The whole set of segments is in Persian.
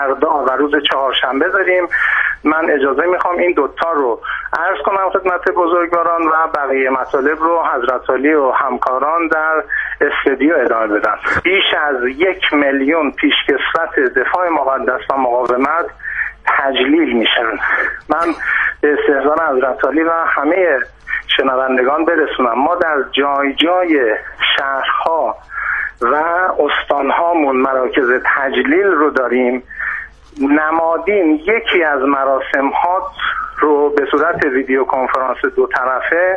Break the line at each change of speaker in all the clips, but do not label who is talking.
فردا و روز چهارشنبه داریم. من اجازه میخوام این دوتا رو عرض کنم خدمت بزرگواران و بقیه مطالب رو حضرت عالی و همکاران در استودیو ادامه بدن. بیش از 1 میلیون پیشکسوت دفاع مقدس و مقاومت تجلیل میشن. من به استحضار حضرت عالی و همه شنوندگان برسونم، ما در جای جای شهرها و استانهامون مراکز تجلیل رو داریم. نمادین یکی از مراسم ها رو به صورت ویدیو کنفرانس 2 طرفه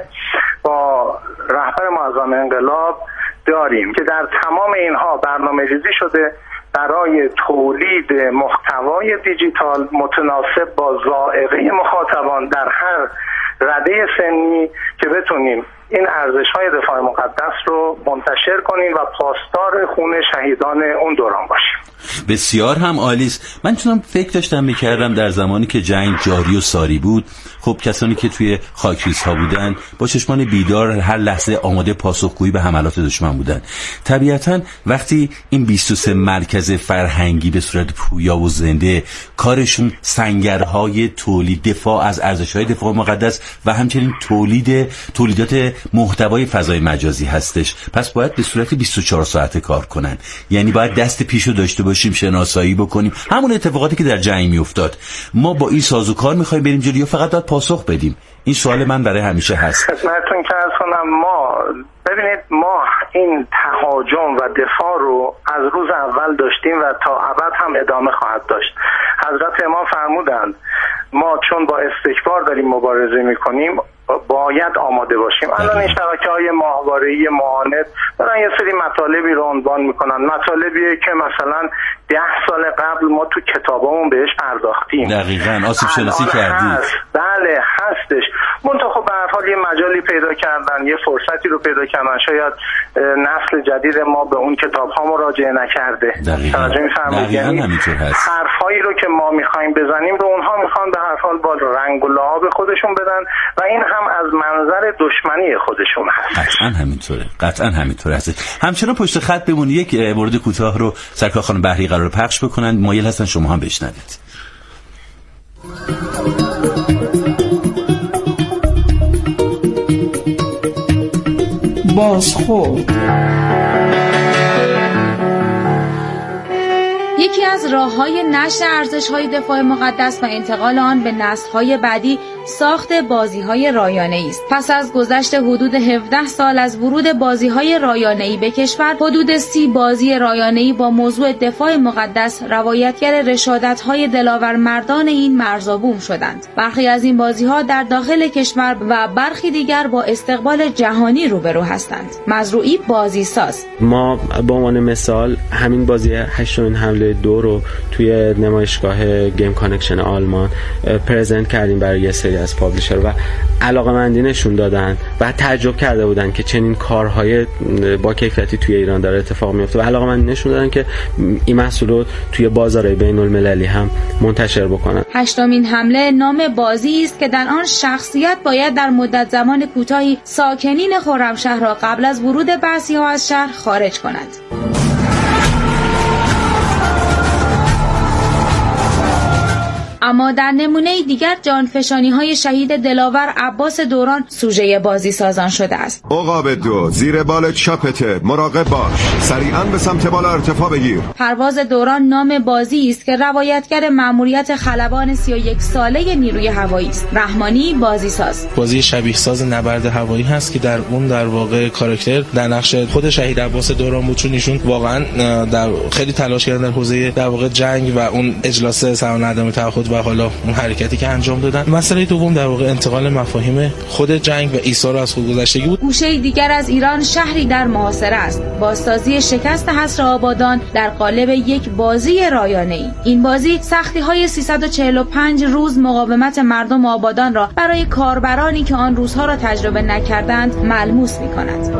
با رهبر معظم انقلاب داریم که در تمام اینها برنامه‌ریزی شده برای تولید محتوای دیجیتال متناسب با ذائقه مخاطبان در هر رده سنی که بتونیم این ارزش‌های دفاع مقدس رو منتشر کنیم و پاسدار خون شهیدان اون دوران باشیم.
بسیار هم عالی است. من چون فکر داشتم می‌کردم در زمانی که جنگ جاری و ساری بود، خب کسانی که توی خاکریزها بودن با چشمان بیدار هر لحظه آماده پاسخگویی به حملات دشمن بودن. طبیعتاً وقتی این 23 مرکز فرهنگی به صورت پویا و زنده کارشون سنگرهای تولید دفاع از ارزش‌های دفاع مقدس و همچنین تولیدات محتوای فضای مجازی هستش، پس باید به صورت 24 ساعته کار کنن. یعنی باید دست پیشو داشته باشیم، شناسایی بکنیم همون اتفاقاتی که در جنگ میافتاد. ما با این سازوکار می‌خوایم بریم جلو یا فقط باید پاسخ بدیم؟ این سوال من برای همیشه هست.
خدمتتون که عرض کنم، ما ببینید ما این تهاجم و دفاع رو از روز اول داشتیم و تا ابد هم ادامه خواهد داشت. حضرت امام فرمودند ما چون با استکبار داریم مبارزه میکنیم باید آماده باشیم. الان این شبکه‌های ماهواره‌ای معاند دارن یه سری مطالبی رو عنوان میکنن، مطالبیه که مثلا 10 سال قبل ما تو کتابامون بهش پرداختیم.
دقیقاً آسیب شناسی کردید.
بله هستش. منتها خب به هر حال یه مجالی پیدا کردن، یه فرصتی رو پیدا کردن، شاید نسل جدید ما به اون کتاب‌ها مراجعه نکرده.
دقیقاً همینطور هست.
حرفایی رو که ما می‌خوایم بزنیم رو اونها می‌خوان به هر حال با رنگ و لعاب خودشون بدن و این هم از منظر دشمنی خودشون هست.
قطعاً همینطوره هست. همچنان پشت خط بمون، یک مورد کوتاه رو سرکار خانم بحری قرار پخش بکنن، مایل هستن شما هم بشنوید.
بازخورد.
یکی از راه‌های نشر ارزش‌های دفاع مقدس و انتقال آن به نسل‌های بعدی ساخت بازی‌های رایانه‌ای است. پس از گذشت حدود 17 سال از ورود بازی‌های رایانه‌ای به کشور، حدود 30 بازی رایانه‌ای با موضوع دفاع مقدس روایتگر رشادت‌های دلاور مردان این مرزابوم شدند. برخی از این بازی‌ها در داخل کشور و برخی دیگر با استقبال جهانی روبرو هستند. مزروعی بازیساز.
ما به عنوان مثال همین بازی 8مین حمله 2 رو توی نمایشگاه گیم کانکشن آلمان پرزنت کردیم برای یه سری از پابلیشر و علاقه‌مندی نشون دادن و تعجب کرده بودن که چنین کارهای با کیفیتی توی ایران داره اتفاق میفته و علاقه‌مندی نشون دادن که این محصول رو توی بازارهای بین‌المللی هم منتشر بکنن.
8مین حمله نام بازی است که در آن شخصیت باید در مدت زمان کوتاهی ساکنین خرمشهر را قبل از ورود بعثی‌ها از شهر خارج کند. اما در نمونه دیگر جانفشانی‌های شهید دلاور عباس دوران سوژه بازی سازان شده است.
عقاب 2 زیر بال چپته، مراقب باش، سریعاً به سمت بالا ارتفاع بگیر.
پرواز دوران نام بازی است که روایتگر مأموریت خلبان 31 ساله نیروی هوایی است. رحمانی بازی ساز.
بازی شبیه ساز نبرد هوایی هست که در اون در واقع کاراکتر در نقش خود شهید عباس دوران بود، چون ایشون واقعاً در خیلی تلاش کردن در حوزه در واقع جنگ و اون اجلاس سران عدم تعهد و حالا اون حرکتی که انجام دادن. مسئله دوم در واقع انتقال مفاهیم خود جنگ و ایثار از خودگذشتگی بود.
گوشه دیگر از ایران شهری در محاصره است. بازسازی شکست حصر آبادان در قالب یک بازی رایانه‌ای. این بازی سختی‌های 345 روز مقاومت مردم آبادان را برای کاربرانی که آن روزها را تجربه نکردند ملموس می‌کند.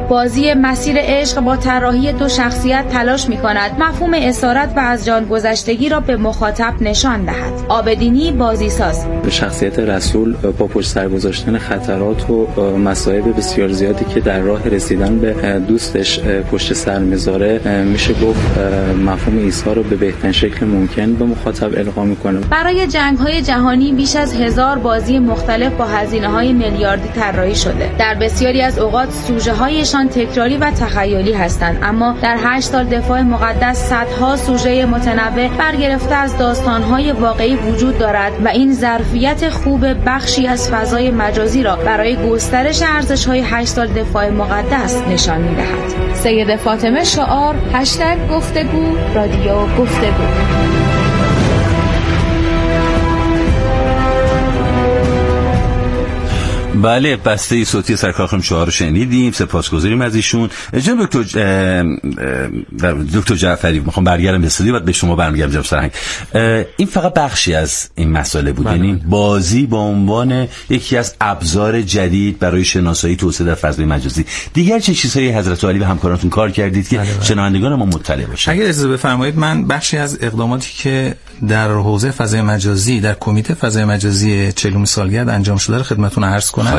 بازی مسیر عشق با طراحی دو شخصیت تلاش می‌کند مفهوم اسارت و از جان گذشتگی را به مخاطب نشان دهد. عابدینی بازیساز:
شخصیت رسول با پشت سر گذاشتن خطرات و مصائب بسیار زیادی که در راه رسیدن به دوستش پشت سر میذاره، میشه گفت مفهوم عیسی رو به بهترین شکل ممکن به مخاطب القا میکنه.
برای جنگ‌های جهانی بیش از 1000 بازی مختلف با هزینه‌های میلیاردی طراحی شده. در بسیاری از اوقات سوژه‌هایشان تکراری و تخیلی هستند، اما در 8 سال دفاع مقدس صدها سوژه متنوع برگرفته از داستان‌های واقعی وجود دارد و این ظرفیت خوب بخشی از فضای مجازی را برای گسترش ارزش‌های 8 سال دفاع مقدس نشان می‌دهد. سید فاطمه شعار #گفتگو رادیو گفتگو.
بله، بسته صوتی سرکار خانم شعار رو شنیدیم، سپاسگزاریم از ایشون. جناب دکتر جعفری، میخوام برگردم به استودیو، بعد به شما برمیگردم جناب سرهنگ. این فقط بخشی از این مسئله بود، یعنی بازی به عنوان یکی از ابزار جدید برای شناسایی توسعه در فضای مجازی. دیگر چه چیزهایی حضرت علی و همکارانتون کار کردید که شنوندگان ما مطلع باشن؟
اگه اجازه بفرمایید من بخشی از اقداماتی که در حوزه فضای مجازی در کمیته فضای مجازی 40 سالگرد انجام شده رو خدمتتون عرض کنم.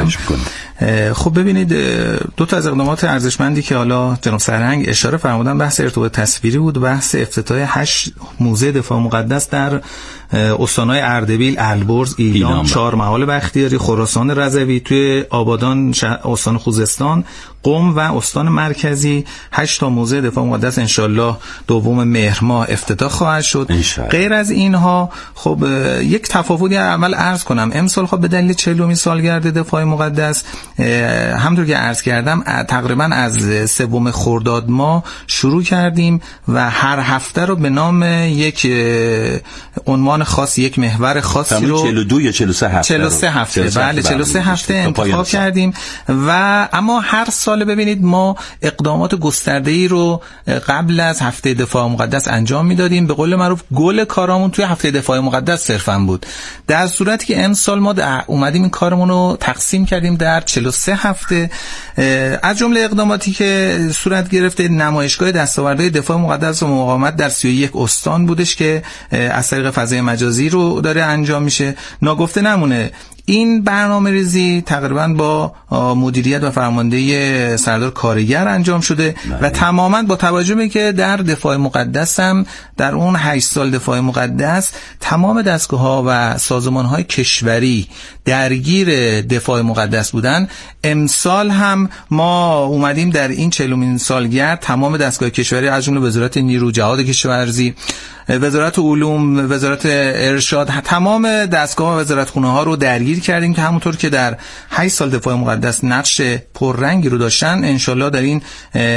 خب ببینید، دو تا از اقدامات ارزشمندی که حالا جناب سرهنگ اشاره فرمودن بحث ارتباط تصویری بود، بحث افتتاح 8 موزه دفاع مقدس در استان‌های اردبیل، البرز، ایلام، چهارمحال بختیاری، خراسان رضوی، توی آبادان استان خوزستان، قم و استان مرکزی 8 تا موزه دفاع مقدس انشالله دوم مهر ماه افتتاح خواهد شد. غیر از اینها خب یک تفاوتی اول عرض کنم، امسال خب به دلیل 40 سالگرد دفاع مقدس همونطور که عرض کردم تقریبا از 3 خرداد ماه شروع کردیم و هر هفته رو به نام یک عنوان خاص، یک محور خاصی رو
42 یا 43 هفته
43 هفته بله 43 هفته انتخاب کردیم و اما هر سال ببینید ما اقدامات گسترده‌ای رو قبل از هفته دفاع مقدس انجام میدادیم. به قول معروف گل کارامون توی هفته دفاع مقدس صرفا بود، در صورتی که امسال ما اومدیم این کارمون رو تقسیم کردیم در 43 هفته. از جمله اقداماتی که صورت گرفته نمایشگاه دستاوردهای دفاع مقدس و مقاومت در 31 استان بودش که از طریق فضای مجازی رو داره انجام میشه. ناگفته نمونه این برنامه‌ریزی تقریبا با مدیریت و فرماندهی سردار کارگر انجام شده و تماما با توجه به که در دفاع مقدس هم در اون 8 سال دفاع مقدس تمام دستگاه‌ها و سازمان‌های کشوری درگیر دفاع مقدس بودن، امسال هم ما اومدیم در این 40 سالگرد تمام دستگاه کشوری از جمله وزارت نیرو، جهاد کشاورزی، وزارت علوم، وزارت ارشاد، تمام دستگاه و وزارتخونه‌ها رو درگیر کردیم که همونطور که در 8 سال دفاع مقدس نقش پررنگی رو داشتن، انشالله در این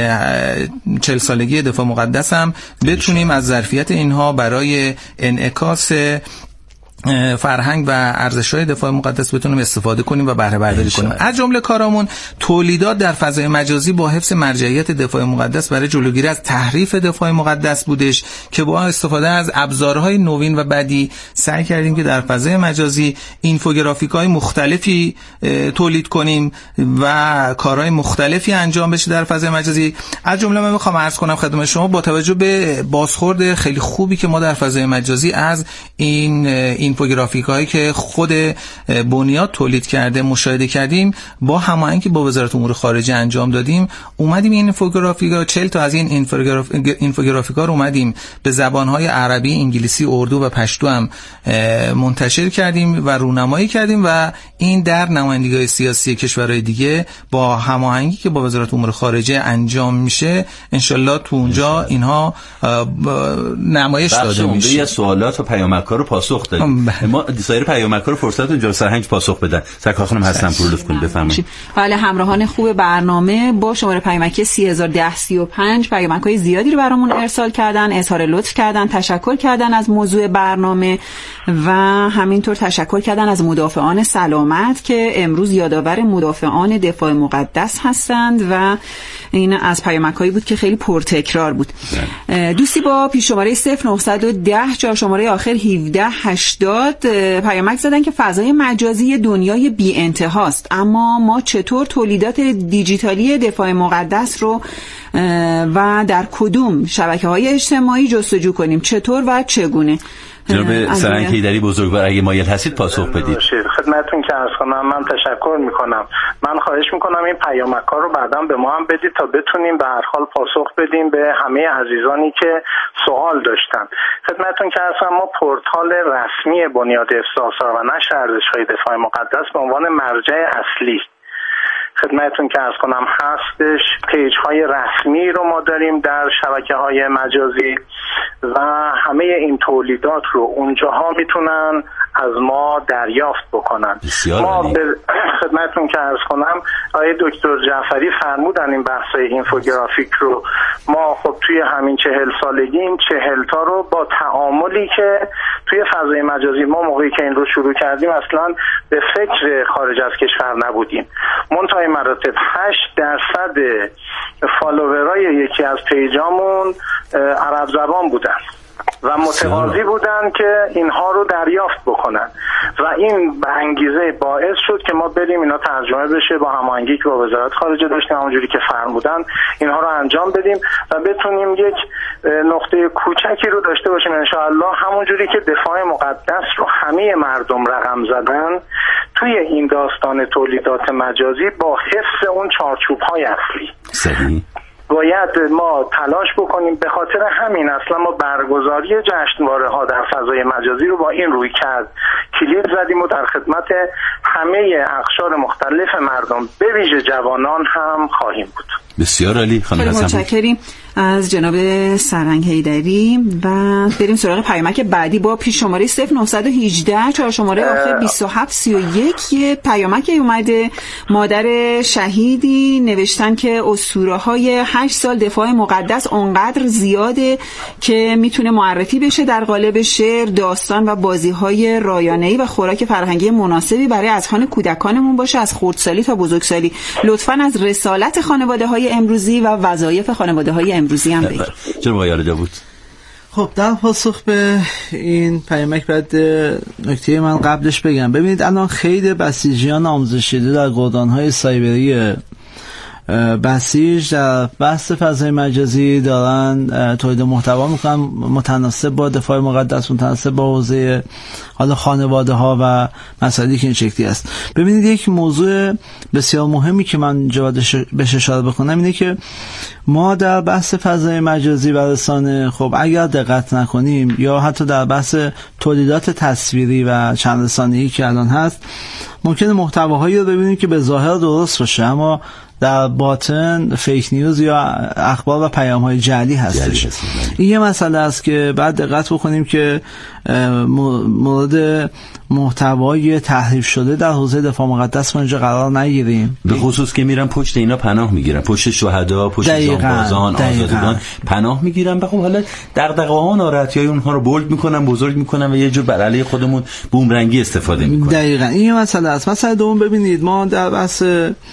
40 سالگی دفاع مقدس هم بتونیم از ظرفیت اینها برای انعکاس فرهنگ و ارزش‌های دفاع مقدس بتونیم استفاده کنیم و بهره برداری کنیم. از جمله کارامون تولیدات در فضای مجازی با حفظ مرجعیت دفاع مقدس برای جلوگیری از تحریف دفاع مقدس بودش که با استفاده از ابزارهای نوین و بدی سعی کردیم که در فضای مجازی اینفوگرافیک‌های مختلفی تولید کنیم و کارهای مختلفی انجام بشه در فضای مجازی. از جمله من می‌خوام عرض کنم خدمت شما با توجه به بازخورد خیلی خوبی که ما در فضای مجازی از این اینفوگرافیک هایی که خود بنیاد تولید کرده مشاهده کردیم، با هماهنگی با وزارت امور خارجه انجام دادیم. اومدیم این اینفوگرافیک ها 40 تا از این اینفوگرافیک ها رو اومدیم به زبان های عربی، انگلیسی، اردو و پشتو هم منتشر کردیم و رونمایی کردیم و این در نمایندگی‌های سیاسی کشورهای دیگه با هماهنگی که با وزارت امور خارجه انجام میشه انشالله تو اونجا اینها نمایش داده میشه.
بخش سوالات و پیامک‌ها رو پاسخ دادیم. ما سایر پیامک‌ها رو فرصت اونجا سرهنگ پاسخ بدن. سرکار خانم هستم پور لطف کنید بفرمایید.
بله، همراهان خوب برنامه با شماره پیامکی 301035 پیامک‌های زیادی رو برامون ارسال کردن، اظهار لطف کردن، تشکر کردن از موضوع برنامه و همینطور تشکر کردن از مدافعان سلامت که امروز یادآور مدافعان دفاع مقدس هستند و این از پیامک‌هایی بود که خیلی پرتکرار بود. دوستی با پیش شماره 0910 جا شماره آخر 1780 افراد پیامک زدن که فضای مجازی دنیای بی انتهاست، اما ما چطور تولیدات دیجیتالی دفاع مقدس رو و در کدوم شبکه‌های اجتماعی جستجو کنیم، چطور و چگونه؟
جناب سرنگ حیدری بزرگوار اگه مایل هستید پاسخ بدید.
خدمتتون که عرض کنم من تشکر میکنم. من خواهش میکنم این پیامک‌ها رو بعداً به ما هم بدید تا بتونیم به هر حال پاسخ بدیم به همه عزیزانی که سوال داشتن. خدمتتون که عرض کنم ما پورتال رسمی بنیاد حفظ آثار و نشر ارزش‌های دفاع مقدس به عنوان مرجع اصلی خدمتتون که عرض کنم هستش. پیج های رسمی رو ما داریم در شبکه های مجازی و همه این تولیدات رو اونجاها میتونن از ما دریافت بکنن. ما به خدمتتون که عرض کنم آقای دکتر جعفری فرمودن این بحث اینفوگرافیک رو ما خب توی همین 40 سالگی این 40 تا رو با تعاملی که توی فضای مجازی ما موقعی که این رو شروع کردیم اصلا به فکر خارج از کشور نبودیم. منتهای مراتب 8% فالوورای یکی از پیجامون عرب زبان بودن و متقاضی بودن که اینها رو دریافت بکنن و این به انگیزه باعث شد که ما بریم اینا ترجمه بشه با هماهنگی که با وزارت خارجه داشتیم همونجوری که فرمودن اینها رو انجام بدیم و بتونیم یک نقطه کوچکی رو داشته باشیم انشاءالله همونجوری که دفاع مقدس رو همه مردم رقم زدن توی این داستان تولیدات مجازی با حفظ اون چارچوب‌های اصلی
صحیح
باید ما تلاش بکنیم. به خاطر همین اصلا ما برگزاری جشنواره ها در فضای مجازی رو با این روی کرد کلید زدیم و در خدمت همه اقشار مختلف مردم به ویژه جوانان هم خواهیم بود.
بسیار عالی خانم حسن.
متشکریم از جناب سرنگ حیدری و بریم سراغ پیامک بعدی با پیش شماره 0918 4 شماره آخر 2731. یه پیامک اومده مادر شهیدی نوشتن که اسطوره‌های 8 سال دفاع مقدس اونقدر زیاده که میتونه معرفی بشه در قالب شعر، داستان و بازی‌های رایانه‌ای و خوراک فرهنگی مناسبی برای اذهان کودکانمون باشه از خردسالی تا بزرگسالی. لطفاً از رسالت خانواده‌های امروزی و وظایف خانواده‌های امروزی هم بگید.
جناب آقای داوود.
خب در پاسخ به این پیامک بعد نکته من قبلش بگم. ببینید الان خیلی بسیجیان آموزش دیده در گودان‌های سایبری بسیج در بحث فضای مجازی دارن تولید محتوا میکنن متناسب با دفاع مقدس، متناسب با حوزه حالا خانواده ها و مسائلی که این شکلی است. ببینید یک موضوع بسیار مهمی که من بهش اشاره بکنم اینه که ما در بحث فضای مجازی و رسانه خب اگر دقت نکنیم یا حتی در بحث تولیدات تصویری و چند رسانه‌ای که الان هست ممکنه محتواهایی رو ببینیم که به ظاهر درست باشه اما در باطن فیک نیوز یا اخبار و پیام‌های جعلی هستش. این یه مسئله است که بعد دقت بکنیم که مورد محتوای تحریف شده در حوزه دفاع مقدس ما اینجا قرار نگیریم.
به خصوص که میرن پشت اینا پناه میگیرن، پشت شهدا، پشت جانبازان، آزادگان پناه میگیرن و خب حالا دغدغه‌ها ناراحتی‌های اونها رو بولد میکنن، بزرگ میکنن و یه جور بر علیه خودمون بومرنگی استفاده میکنن.
دقیقاً این یه مسئله است. مسئله دوم ببینید ما در بحث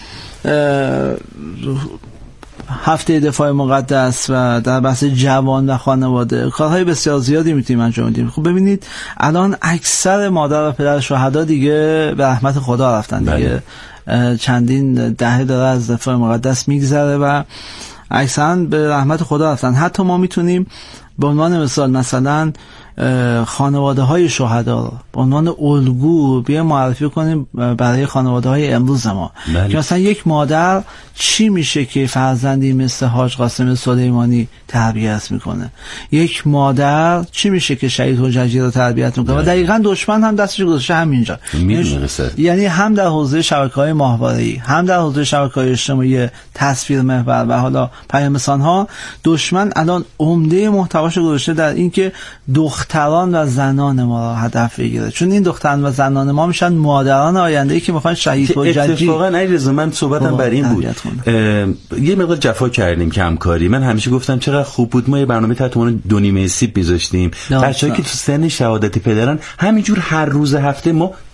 هفته دفاع مقدس و در بحث جوان و خانواده کارهای بسیار زیادی میتونیم انجام بدیم. خب ببینید الان اکثر مادر و پدر شهدا دیگه به رحمت خدا رفتن دیگه چندین دهه داره از دفاع مقدس میگذره و اکثرا به رحمت خدا رفتن. حتی ما میتونیم به عنوان مثلا خانواده های شهدا به عنوان الگو بیا معرفی کنیم برای خانواده های امروز ما که مثلا یک مادر چی میشه که فرزندی مثل حاج قاسم سلیمانی تربیت میکنه، یک مادر چی میشه که شهید حججی رو تربیت میکنه و دقیقاً دشمن هم دستش گذاشته همینجا. یعنی هم در حوزه شبکه‌های ماهواره‌ای هم در حوزه شبکه‌های اجتماعی تصویر محور و حالا پیام رسان‌ها دشمن الان عمده محتواش گذاشته در اینکه دختران و زنان ما را هدف بگیره، چون این دختران و زنان ما میشن مادران آینده‌ای که میخوان شهید حججی.
اتفاقا علیرضا من صحبتم بر این بود یه مقدار جفا کردیم که همکاری. من همیشه گفتم چقدر خوب بود ما یه برنامه تحت عنوان 2 سیب می‌ذاشتیم، بچه‌ای که تو سن شهادت پدرن همینجور هر روز هفته ما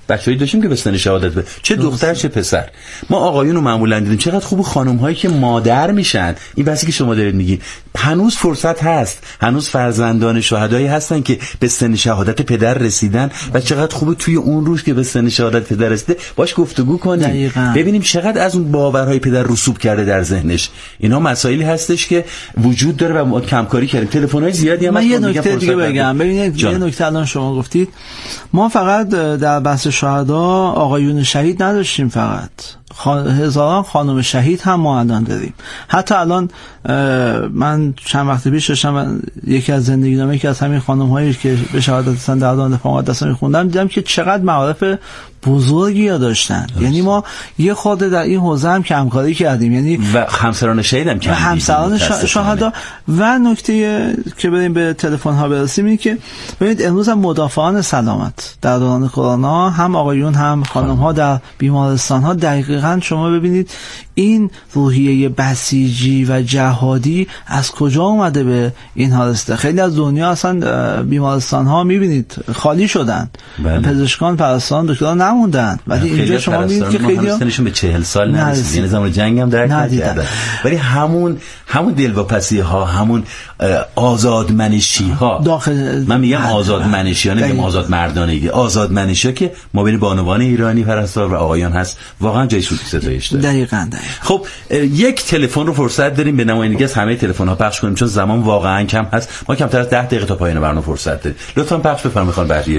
بچه‌ای داشتیم که به سن شهادت به چه دختر چه پسر. ما آقایون رو معمولا دیدیم چقدر خوب خانم‌هایی که مادر میشن. این بحثی که شما دارید میگی هنوز فرصت هست، هنوز فرزندان شهدایی هستن که به سن شهادت پدر رسیدن و چقدر خوبه توی اون روز که به سن شهادت پدر رسیده باش گفتگو کنیم، ببینیم چقدر از اون باورهای پدر رسوب کرده در ذهنش. اینا مسائلی هستش که وجود داره و ما کمکاری کردیم. تلفن‌های زیادی هم
من یه نکته دیگه بگم. ببینید یه نکته الان شما گفتید ما فقط در بحث شهدا آقایون شهید نداشتیم، فقط هزاران خانم شهید هم ما الان داریم. حتی الان من چند وقت پیش داشتم یکی از زندگینامه که از همین خانم هایی که به شهادت رسیدن در دوران دفاع مقدس میخوندم دیدم که چقدر معارف بزرگی داشتن. یعنی ما یه خورده در این حوزه هم کمکاری کردیم، یعنی
و همسران شهید هم کردیم،
همسران شهدا. و نکته که بریم به تلفن ها برسیم اینه که ببینید امروز هم مدافعان سلامت در دوران کرونا هم آقایون هم خانم ها در بیمارستان ها دقیقاً شما ببینید این روحیه بسیجی و جهادی از کجا اومده به این حال است. خیلی از دنیا اصلا بیمارستان ها میبینید خالی شدن، پزشکان پرستاران دکتران نموندن، ولی اینجا شما میبینید که خیلی
سنشون به 40 سال نرسید، یعنی زمان جنگ هم درک نکردن، ولی همون دلواپسی ها، همون آزادمنشی ها داخل، من میگم آزادمنشی ها، نمیگم آزاد مردانگی، آزادمنشی ها که ما بین بانوان ایرانی پرستار و آقایان هست واقعا جای ستایش داره.
دقیقاً.
خب یک تلفن رو فرصت داریم به نمایندگی از همه تلفن ها پخش کنیم چون زمان واقعا کم هست. ما کمتر از 10 دقیقه تا پایان برنامه فرصت داریم. لطفاً پخش بفرمایید خانم بهریه.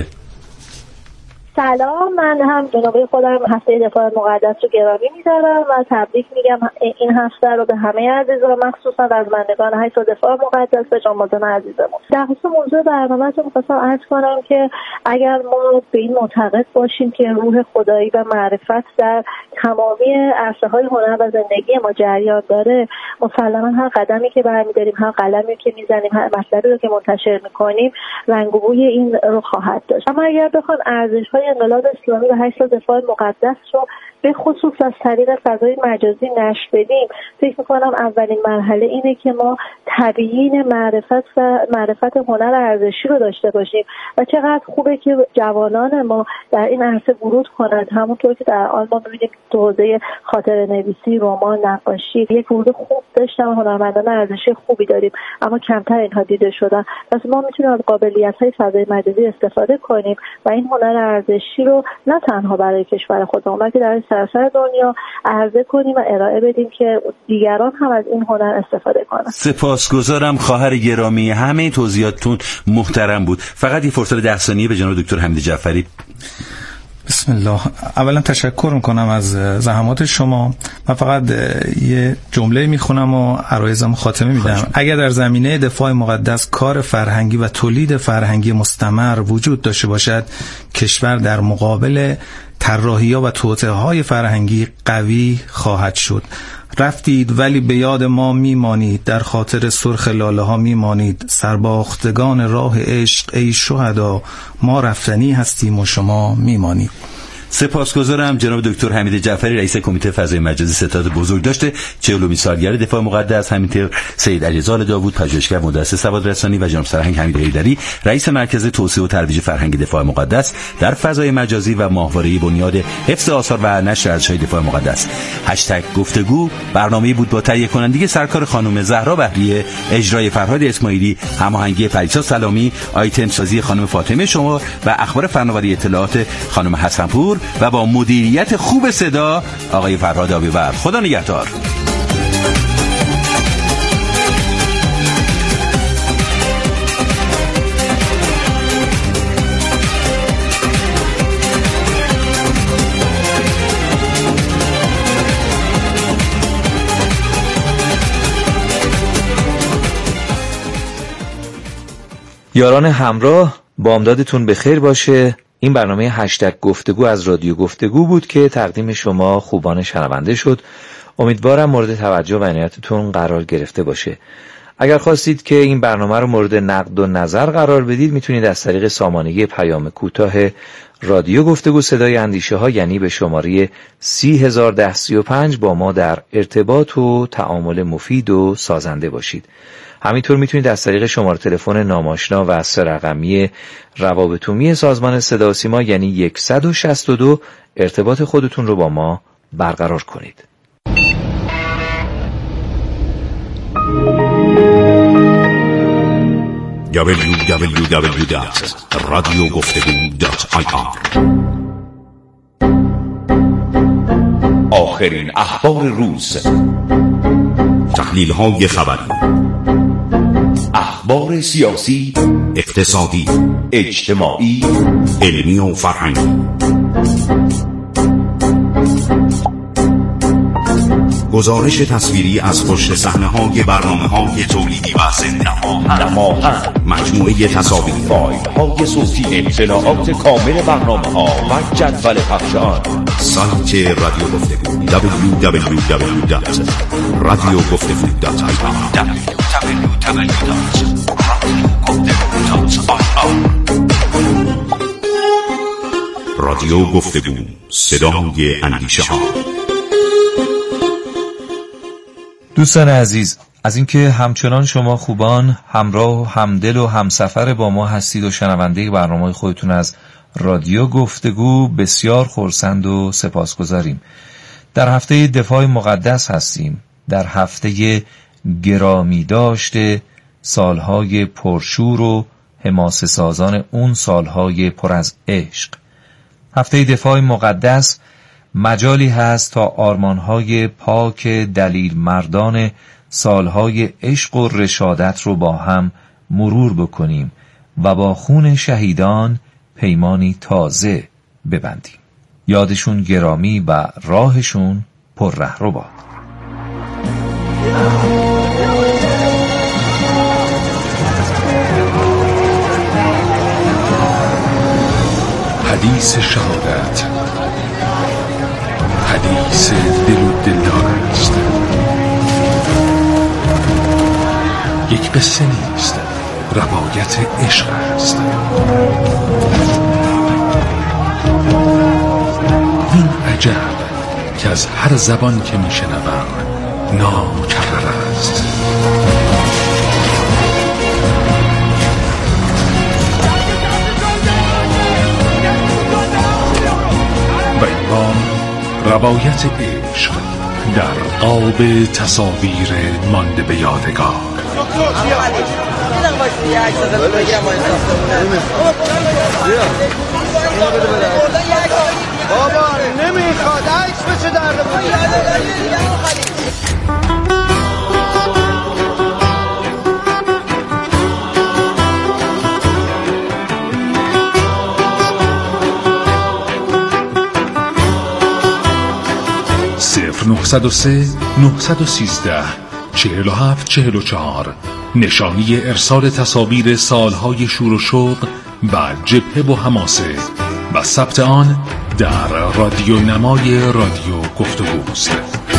سلام، من هم جنابه خودم هفته دفاع مقدس رو گرامی می‌دارم و تبریک میگم این هفته رو به همه عزیزان، مخصوصا از مندگان هشت دفاع مقدس به جانبازان عزیزمون. در خصوص موضوع برنامه رو می‌خواستم عرض کنم که اگر ما به این معتقد باشیم که روح خدایی و معرفت در تمامی عرصه‌های هنر و زندگی ما جریان داره، مسلماً هر قدمی که برمی‌داریم، هر قلمی که می‌زنیم، هر مطلبی رو که منتشر می‌کنیم، رنگ و بوی این رو خواهد داشت. اما اگر بخوام ارزش‌های انقلاب اسلامی و 8 دفاع مقدس رو به خصوص از طریق فضای مجازی نشر بدیم، فکر میکنم اولین مرحله اینه که ما تبیین معرفت هنر ارزشی رو داشته باشیم و چقدر خوبه که جوانان ما در این عرصه ورود کنند. همونطور که در آلمان می‌بینیم تو حوزه خاطره نویسی، رمان، نقاشی یک ورود خوب داشتن و هنرمندان ارزشی خوبی داریم، اما کمتر اینها دیده شدن. پس ما میتونیم از قابلیت‌های فضای مجازی استفاده کنیم و این هنر ارزشی رو نه تنها برای کشور خودمون بلکه در سراسر دنیا عرضه کنیم و ارائه بدیم که دیگران هم از این هنر استفاده کنند.
سپاسگزارم خواهر گرامی، همه توضیحاتتون محترم بود. فقط یه فرصت 10 ثانیه به جناب دکتر حمید جعفری.
بسم الله. اولا تشکر میکنم از زحمات شما. من فقط یه جمله میخونم و عرایزم خاتمه میدم. اگر در زمینه دفاع مقدس کار فرهنگی و تولید فرهنگی مستمر وجود داشته باشد، کشور در مقابل طراحی‌ها و توطئه‌های فرهنگی قوی خواهد شد. رفتید ولی به یاد ما میمانید، در خاطر سرخ لاله ها میمانید، سرباختگان راه عشق ای شهدا، ما رفتنی هستیم و شما میمانید.
سپاسگزارم جناب دکتر حمید جعفری، رئیس کمیته فضای مجازی ستاد بزرگ داشته 40مین سالگرد دفاع مقدس، همینطور سید علیزاده داوود پژوهشگر مدرس سواد رسانی و جناب سرهنگ حمید حیدری رئیس مرکز توسعه و ترویج فرهنگ دفاع مقدس در فضای مجازی و ماهواره بنیاد حفظ آثار و نشر ارزش‌های دفاع مقدس. #گفتگو برنامه‌ای بود با تهیه کنندگی سرکار خانم زهرا بهریه، اجرای فرهاد اسماعیلی، هماهنگی پریسا سلامی، آیتم سازی خانم فاطمه شما و اخبار فناوری اطلاعات خانم حسنپور و با مدیریت خوب صدا آقای فرهاد آبیور. خدا نگهدار.
یاران همراه، بامدادتون بخیر باشه. این برنامه #گفتگو از رادیو گفتگو بود که تقدیم شما خوبان شنونده شد. امیدوارم مورد توجه و عنایتتون قرار گرفته باشه. اگر خواستید که این برنامه رو مورد نقد و نظر قرار بدید میتونید از طریق سامانه پیام کوتاه رادیو گفتگو صدای اندیشه ها، یعنی به شماره 301035 با ما در ارتباط و تعامل مفید و سازنده باشید. همینطور میتونید از طریق شماره تلفن ناماشنا و 3 رقمی روابط عمومی سازمان صدا و سیما یعنی 162 ارتباط خودتون رو با ما برقرار کنید.
www.radiogoftegu.ir آخرین اخبار روز، تحلیل‌های خبری، اخبار سیاسی، اقتصادی، اجتماعی، علمی و فرهنگی. گزارش تصویری از پشت صحنه‌های برنامه‌های تولیدی و زنده نماهن، مجموعه تصاویر، فایل‌های صوتی، اطلاعات کامل برنامه‌ها و جدول پخش آن. سایت رادیو گفتگو www.radiogoftegu.ir رادیو گفتگو، صدای اندیشه ها.
دوستان عزیز، از اینکه همچنان شما خوبان همراه و همدل و همسفر با ما هستید و شنونده برنامه خودتون از رادیو گفتگو بسیار خرسند و سپاسگزاریم. در هفته دفاع مقدس هستیم، در هفته گرامی داشته سالهای پرشور و حماسه سازان اون سالهای پر از عشق. هفته دفاع مقدس مجالی هست تا آرمانهای پاک دلیل مردان سالهای عشق و رشادت رو با هم مرور بکنیم و با خون شهیدان پیمانی تازه ببندیم. یادشون گرامی و راهشون پر رهرو باد.
حدیث شهادت، حدیث دل و دلدار است. یک قصه نیست، روایت عشق است. این عجب که از هر زبان که میشنوم نامکرر است. و این بار روایت عشق در قالب تصاویر مانده به یادگار.
بابا نمیخواد عکس بشه در
صفر 903 913 47 44 نشانی ارسال تصاویر سالهای شور و شوق و جبهه و حماسه و ثبت آن در رادیو نمای رادیو گفتگوست.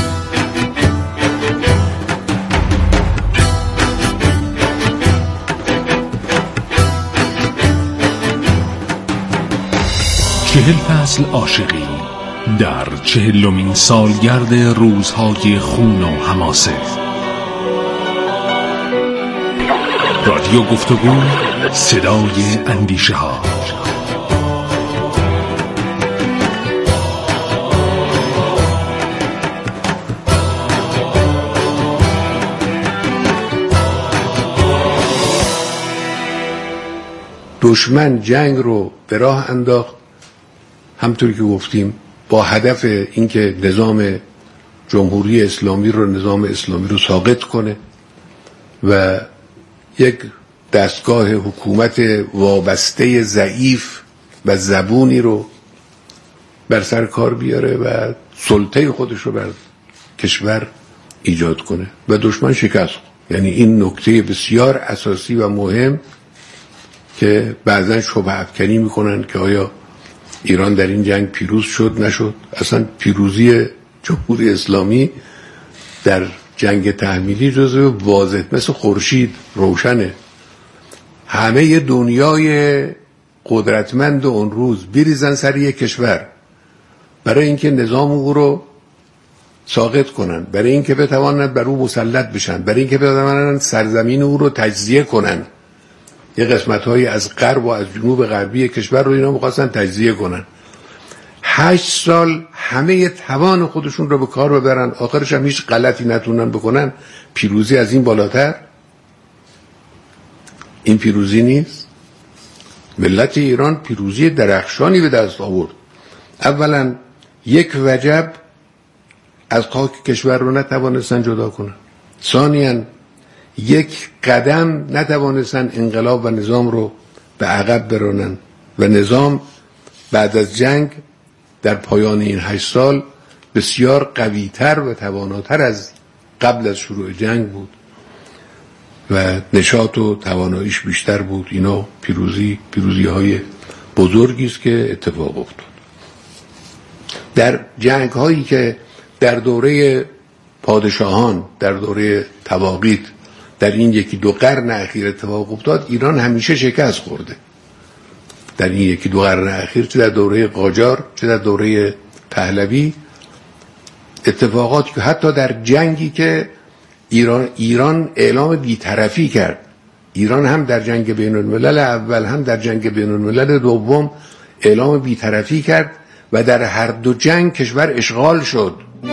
چهل فصل عاشقی در 40مین سالگرد روزهای خون و حماسه. رادیو گفتگو، صدای اندیشه ها.
دشمن جنگ رو به راه انداخت، همطور که گفتیم با هدف اینکه نظام جمهوری اسلامی رو، نظام اسلامی رو ساقط کنه و یک دستگاه حکومت وابسته ضعیف و زبونی رو بر سر کار بیاره و سلطه خودش رو بر کشور ایجاد کنه و دشمن شکست. یعنی این نکته بسیار اساسی و مهم که بعضن شبه افکنی میکنن که آیا ایران در این جنگ پیروز شد نشد. اصلا پیروزی جمهوری اسلامی در جنگ تحمیلی جزو واضح مثل خورشید روشنه. همه دنیای قدرتمند اون روز بریزن سر یک کشور برای اینکه نظام او رو ساقط کنن، برای اینکه بتوانند بر او مسلط بشن، برای اینکه بتوانند سرزمین او رو تجزیه کنن. یه قسمت‌هایی از غرب و از جنوب غربی کشور رو اینا می‌خواستن تجزیه کنن. 8 سال همه توان خودشون رو به کار ببرن، آخرش هم هیچ غلطی نتونن بکنن. پیروزی از این بالاتر؟ این پیروزی نیست. ملت ایران پیروزی درخشانی به دست آورد. اولا یک وجب از خاک کشور رو نتوانستن جدا کنن. ثانیاً یک قدم نتوانستن انقلاب و نظام رو به عقب برانن و نظام بعد از جنگ در پایان این 8 سال بسیار قوی‌تر و تواناتر از قبل از شروع جنگ بود و نشاط و تواناییش بیشتر بود. اینا پیروزی‌های بزرگی است که اتفاق افتاد. در جنگ هایی که در دوره پادشاهان، در دوره تواقیت، در این 1-2 قرن اخیر اتفاق افتاد، ایران همیشه شکست خورده. در این 1-2 قرن اخیر، چه در دوره قاجار چه در دوره پهلوی، اتفاقاتی که حتی در جنگی که ایران اعلام بی‌طرفی کرد، ایران هم در جنگ بین الملل اول هم در جنگ بین الملل دوم اعلام بی‌طرفی کرد و در هر دو جنگ کشور اشغال شد.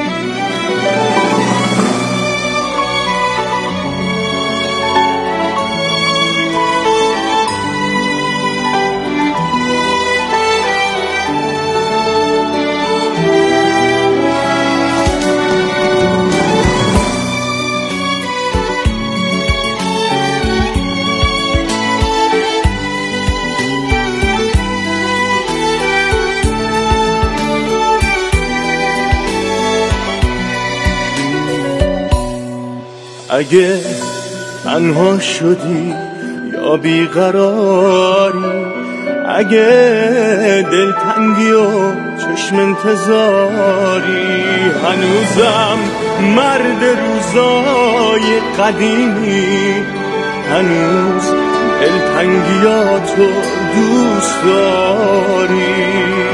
اگه تنها شدی یا بیقراری، اگه دلتنگی و چشم انتظاری، هنوزم مرد روزای قدیمی، هنوز دلتنگیاتو دوست داری.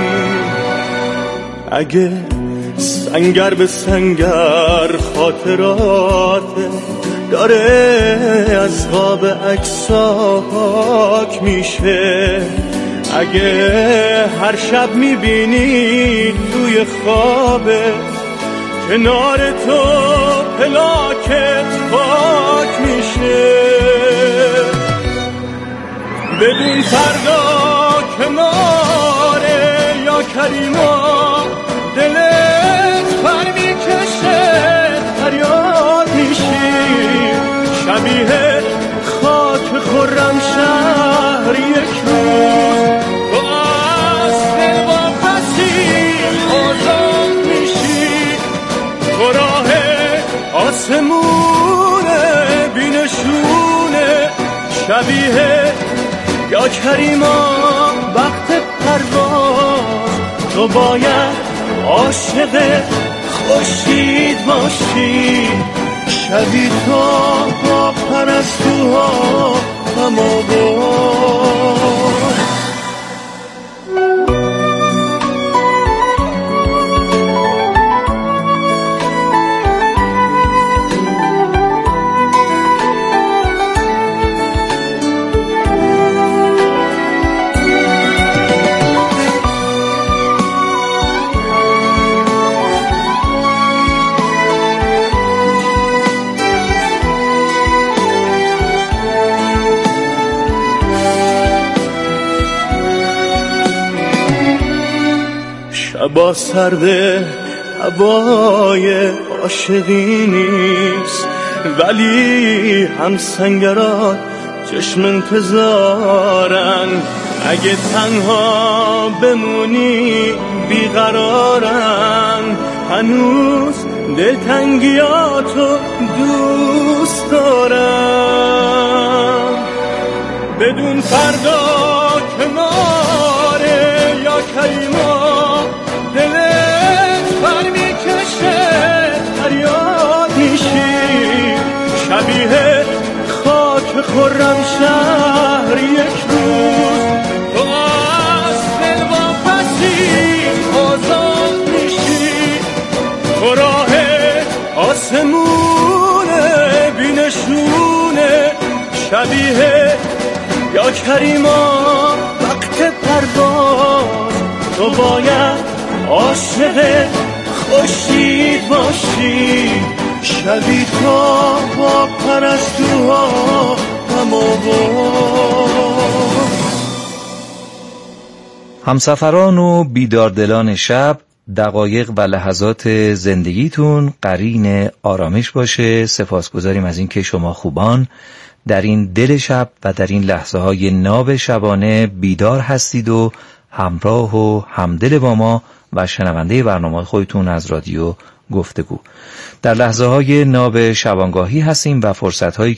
اگه سنگر به سنگر خاطرات داره از خواب عکس‌ها پاک میشه، اگه هر شب میبینی توی خوابت کنار تو پلاکت پاک میشه، بدون فردا کناره یا کریما دلت پر میکشه، فریاد میشی، شبیه خاک خرم شهر یک روز با اصل واپسی آزاد میشی، تو راه آسمونه بینشونه، شبیه یا کریما وقت پرواز، تو باید عاشق خورشید باشی، شبی تو با پرستوها هم آواز. شبا سرده هوای عاشقی نیست، ولی هم سنگرات چشم انتظارن، اگه تنها بمونی بیقرارن، هنوز دلتنگیاتو دوست دارم، بدون فردا کناره یا کریما دلت پر میکشه، فریاد میشی، خرم شهر یک روز تو از دل واپسی آزاد میشی، تو راه آسمونه بینشونه شبیه یا کریما وقت پرواز، تو باید عاشق خورشید باشی، شبی تا با پرستوها هم آواز.
همسفران و بیداردلان شب، دقایق و لحظات زندگیتون قرین آرامش باشه. سپاسگزاریم از اینکه شما خوبان در این دل شب و در این لحظه های ناب شبانه بیدار هستید و همراه و همدل با ما و شنونده برنامه خودتون از رادیو گفتگو. در لحظه های ناب شبانگاهی هستیم و فرصت هایی